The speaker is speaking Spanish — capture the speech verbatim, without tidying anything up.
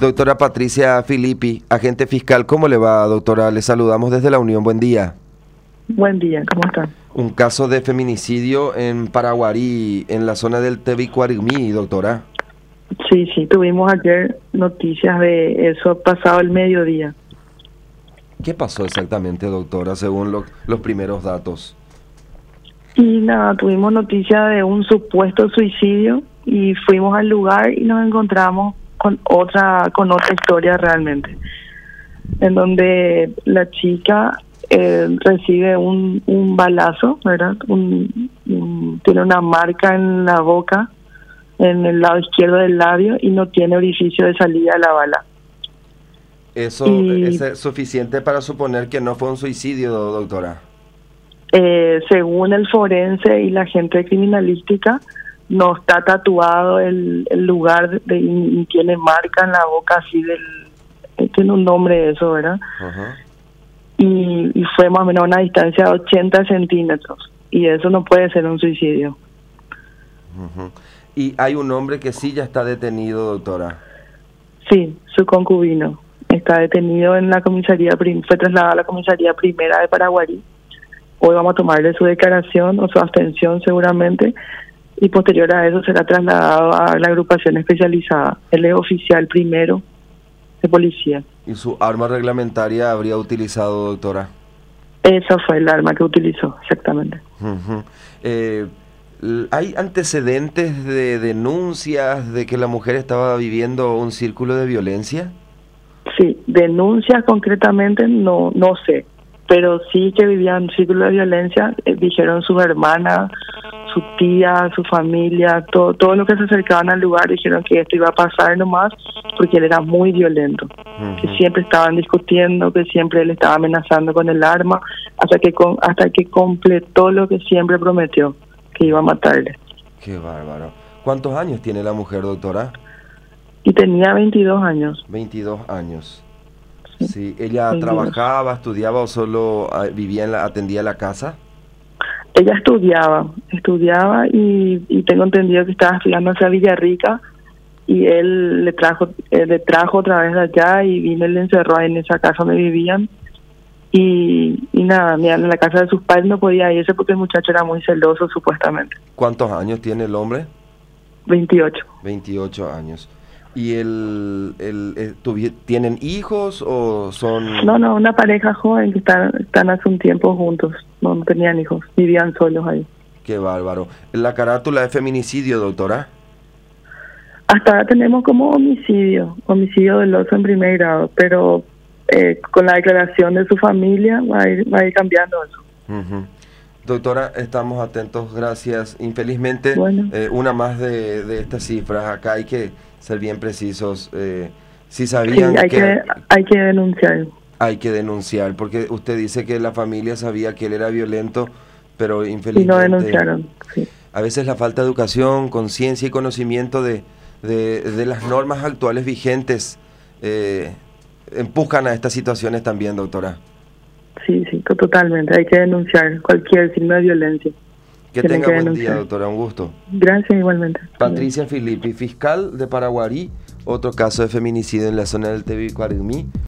Doctora Patricia Filippi, agente fiscal, ¿cómo le va, doctora? Le saludamos desde la Unión, buen día. Buen día, ¿cómo están? Un caso de feminicidio en Paraguarí, en la zona del Tebicuarigmí, doctora. Sí, sí, tuvimos ayer noticias de eso pasado el mediodía. ¿Qué pasó exactamente, doctora, según lo, los primeros datos? Y nada, tuvimos noticia de un supuesto suicidio y fuimos al lugar y nos encontramos con otra con otra historia realmente, en donde la chica eh, recibe un, un balazo, ¿verdad? Un, un, tiene una marca en la boca, en el lado izquierdo del labio, y no tiene orificio de salida de la bala. ¿Eso y, es suficiente para suponer que no fue un suicidio, doctora? Eh, según el forense y la gente de criminalística, no está tatuado el, el lugar de, y tiene marca en la boca así del... Eh, tiene un nombre eso, ¿verdad? Uh-huh. y, y fue más o menos a una distancia de ochenta centímetros. Y eso no puede ser un suicidio. Uh-huh. Y hay un hombre que sí ya está detenido, doctora. Sí, su concubino. Está detenido en la comisaría, fue trasladado a la comisaría primera de Paraguarí. Hoy vamos a tomarle su declaración o su abstención seguramente, y posterior a eso será trasladado a la agrupación especializada. Él es oficial primero de policía. ¿Y su arma reglamentaria habría utilizado, doctora? Esa fue el arma que utilizó, exactamente. Uh-huh. eh, ¿Hay antecedentes de denuncias de que la mujer estaba viviendo un círculo de violencia? Sí, denuncias concretamente no no sé, pero sí que vivían un círculo de violencia, eh, dijeron sus hermanas, su tía, su familia, todo, todo lo que se acercaban al lugar dijeron que esto iba a pasar nomás porque él era muy violento, uh-huh. que siempre estaban discutiendo, que siempre él estaba amenazando con el arma, hasta que con, hasta que completó lo que siempre prometió, que iba a matarle. Qué bárbaro. ¿Cuántos años tiene la mujer, doctora? Y tenía veintidós años. veintidós años. Sí. Sí. ¿Ella veintidós. Trabajaba, estudiaba o solo vivía en la, atendía la casa? Ella estudiaba, estudiaba y, y tengo entendido que estaba estudiando hacia Villarrica, y él le trajo él le trajo otra vez de allá y vino y le encerró en esa casa donde vivían. Y, y nada, mira, en la casa de sus padres no podía irse porque el muchacho era muy celoso supuestamente. ¿Cuántos años tiene el hombre? veintiocho. veintiocho años. ¿Y el, el, el tuvi, tienen hijos o son...? No, no, una pareja joven que están, están hace un tiempo juntos, no, no tenían hijos, vivían solos ahí. Qué bárbaro. ¿La carátula de feminicidio, doctora? Hasta ahora tenemos como homicidio, homicidio doloso en primer grado, pero eh, con la declaración de su familia va a ir, va a ir cambiando eso. Uh-huh. Doctora, estamos atentos, gracias. Infelizmente, bueno. eh, una más de, de estas cifras. Acá hay que ser bien precisos. Eh, si sabían sí, hay que, que hay que denunciar. Hay que denunciar, porque usted dice que la familia sabía que él era violento, pero infelizmente... Y no denunciaron, sí. A veces la falta de educación, conciencia y conocimiento de, de, de las normas actuales vigentes eh, empujan a estas situaciones también, doctora. Sí, sí, totalmente. Hay que denunciar cualquier signo de violencia. Que tenga buen denunciar. día, doctora. Un gusto. Gracias, igualmente. Patricia Filippi, fiscal de Paraguarí, otro caso de feminicidio en la zona del Tebicuarigmí.